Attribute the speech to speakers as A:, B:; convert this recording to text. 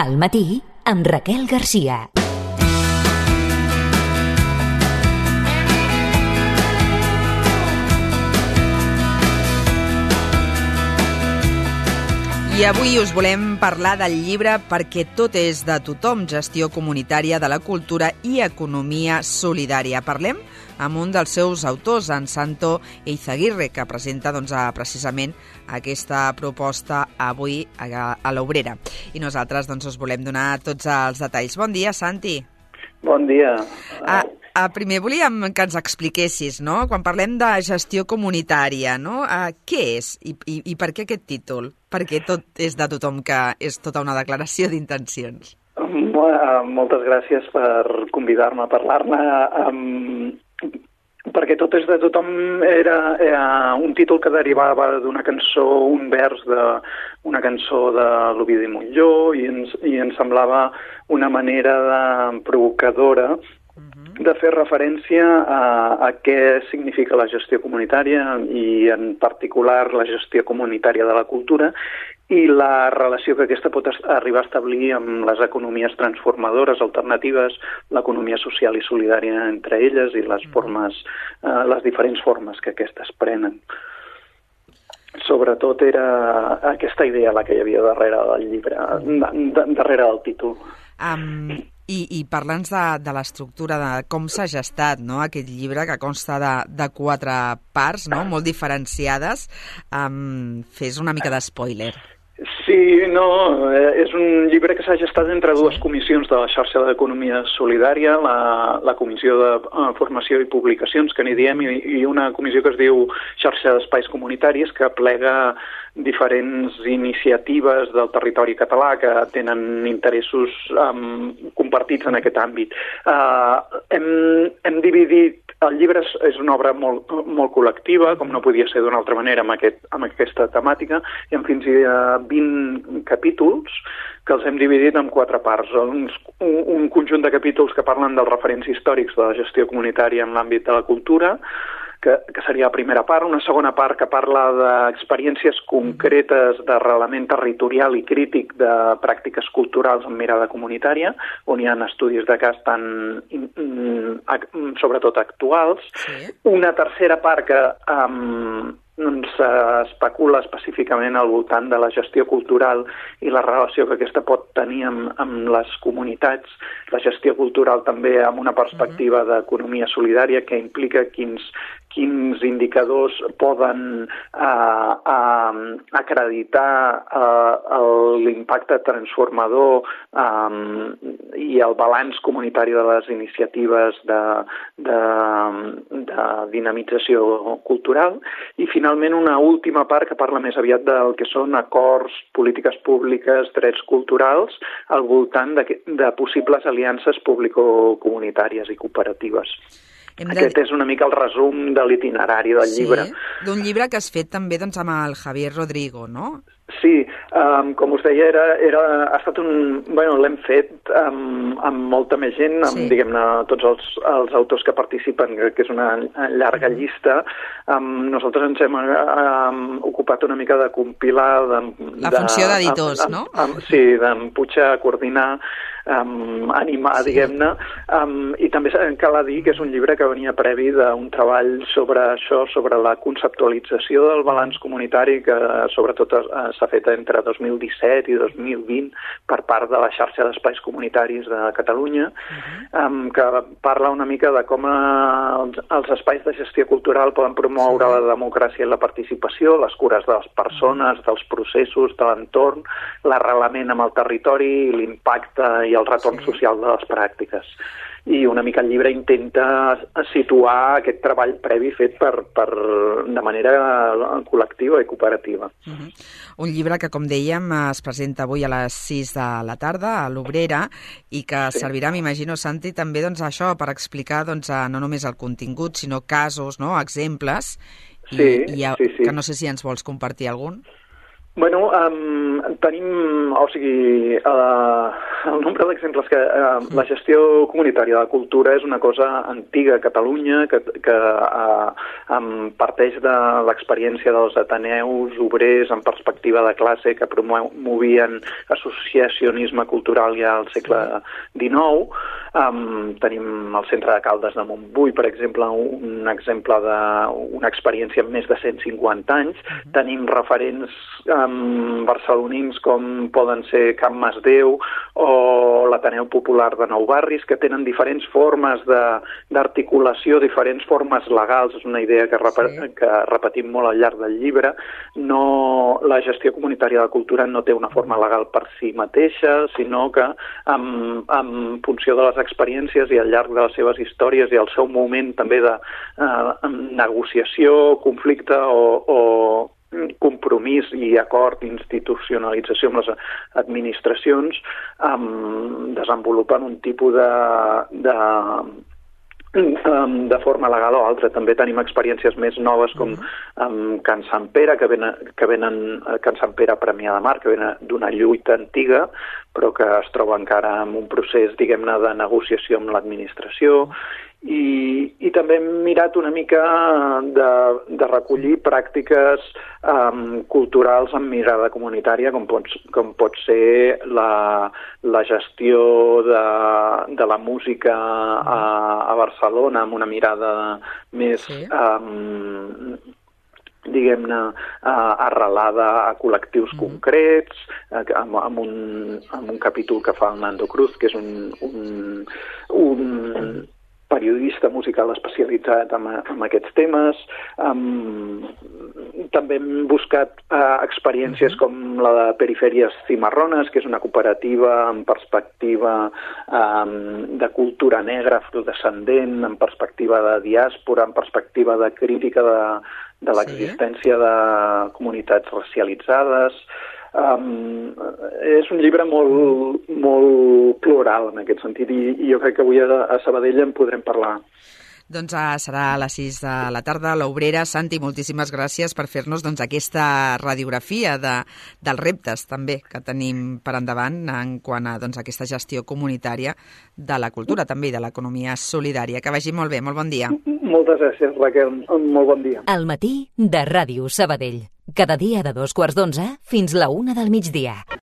A: Al matí, amb Raquel Garcia.
B: I avui us volem parlar del llibre Perquè tot és de tothom, gestió comunitària de la cultura i economia solidària. Parlem amb un dels seus autors, en Santo Eizaguirre, que presenta precisament aquesta proposta avui a l'Obrera. I nosaltres us volem donar tots els detalls. Bon dia, Santi.
C: Bon dia.
B: Primer volíem que ens expliquessis, no? Quan parlem de gestió comunitària, no? Què és i per què aquest títol? Perquè tot és de tothom, que és tota una declaració d'intencions.
C: Moltes gràcies per convidar-me a parlar-ne. Perquè tot és de tothom era un títol que derivava d'una cançó, un vers d'una cançó de l'Ovidi Montllor, i ens semblava una manera provocadora de fer referència a què significa la gestió comunitària i en particular la gestió comunitària de la cultura i la relació que aquesta pot arribar a establir amb les economies transformadores, alternatives, l'economia social i solidària entre elles i les diferents formes que aquestes prenen. Sobretot era aquesta idea la que hi havia darrere del llibre, darrere del títol.
B: I parla'ns de l'estructura, de com s'ha gestat, no? Aquest llibre que consta de 4 parts, no? Molt diferenciades. Fes una mica d'espoiler.
C: Sí, no, és un llibre que s'ha gestat entre dues comissions de la xarxa d'economia solidària, la comissió de formació i publicacions, que n'hi diem, i una comissió que es diu xarxa d'espais comunitaris, que plega diferents iniciatives del territori català que tenen interessos compartits en aquest àmbit. Hem dividit. El llibre és una obra molt col·lectiva, com no podia ser d'una altra manera amb aquesta temàtica, i amb fins a 20 capítols que els hem dividit en 4 parts. Un conjunt de capítols que parlen dels referents històrics de la gestió comunitària en l'àmbit de la cultura, que seria la primera part, una segona part que parla d'experiències concretes d'arrelament territorial i crític de pràctiques culturals amb mirada comunitària, on hi ha estudis de cas sobretot actuals. Sí. Una tercera part que s'especula específicament al voltant de la gestió cultural i la relació que aquesta pot tenir amb les comunitats, la gestió cultural també amb una perspectiva d'economia solidària que implica quins indicadors poden acreditar l'impacte transformador i el balanç comunitari de les iniciatives de dinamització cultural. I finalment una última part que parla més aviat del que són acords, polítiques públiques, drets culturals al voltant de possibles aliances público-comunitàries i cooperatives. Aquest és una mica el resum de l'itinerari del llibre.
B: Sí, d'un llibre que has fet també amb el Javier Rodrigo, no?
C: Sí, com us deia, ha estat l'hem fet amb molta més gent, diguem-ne, tots els autors que participen, que és una llarga llista. Nosaltres ens hem ocupat una mica de compilar...
B: La funció d'editors, no?
C: Sí, d'emputxar, coordinar, animar, diguem-ne, i també cal dir que és un llibre que venia previ d'un treball sobre això, sobre la conceptualització del balanç comunitari que sobretot s'ha fet entre 2017 i 2020 per part de la xarxa d'espais comunitaris de Catalunya, que parla una mica de com els espais de gestió cultural poden promoure la democràcia i la participació, les cures de les persones, dels processos, de l'entorn, l'arrelament amb el territori i l'impacte i el retorn social de les pràctiques. I una mica el llibre intenta situar aquest treball previ fet de manera col·lectiva i cooperativa.
B: Un llibre que, com dèiem, es presenta avui a les 6 de la tarda a l'Obrera i que servirà, m'imagino, Santi, també això per explicar no només el contingut, sinó casos, exemples, que no sé si ens vols compartir algun.
C: Bueno, tenim, el nombre d'exemples que la gestió comunitària de la cultura és una cosa antiga a Catalunya que parteix de l'experiència dels ateneus obrers en perspectiva de classe que promovien associacionisme cultural ja al segle XIX. Tenim el centre de Caldes de Montbui, per exemple, un exemple d'una experiència amb més de 150 anys. Tenim referents barcelonins com poden ser Can Masdeu o l'Ateneu Popular de Nou Barris, que tenen diferents formes d'articulació, diferents formes legals. És una idea que repetim molt al llarg del llibre. La gestió comunitària de la cultura no té una forma legal per si mateixa, sinó que en funció de les experiències i al llarg de les seves històries i el seu moment també de negociació, conflicte o compromís i acord, institucionalització amb les administracions, desenvolupen un tipus de forma legal o altra. També tenim experiències més noves com Can Sant Pere, que venen Can Sant Pere Premià de Mar, que venen d'una lluita antiga, però que es troba encara en un procés, diguem-ne, de negociació amb l'administració. I també hem mirat una mica de recollir pràctiques culturals amb mirada comunitària, com pot ser la gestió de la música a Barcelona amb una mirada més diguem-ne, arrelada a col·lectius concrets, amb un capítol que fa el Nando Cruz, que és un periodista musical especialitzat en aquests temes. També hem buscat experiències com la de Perifèries Cimarrones, que és una cooperativa en perspectiva de cultura negra afrodescendent, en perspectiva de diàspora, en perspectiva de crítica de l'existència de comunitats racialitzades. És un llibre molt plural en aquest sentit i jo crec que avui a Sabadell en podrem parlar.
B: Doncs serà a les 6 de la tarda a l'Obrera. Santi, moltíssimes gràcies per fer-nos aquesta radiografia dels reptes també que tenim per endavant en quant a aquesta gestió comunitària de la cultura també i de l'economia solidària. Que vagi molt bé, molt bon dia.
C: Moltes gràcies, Raquel. Molt bon dia.
A: Al matí de Ràdio Sabadell. Cada dia de 2:15 fins la 1 del migdia.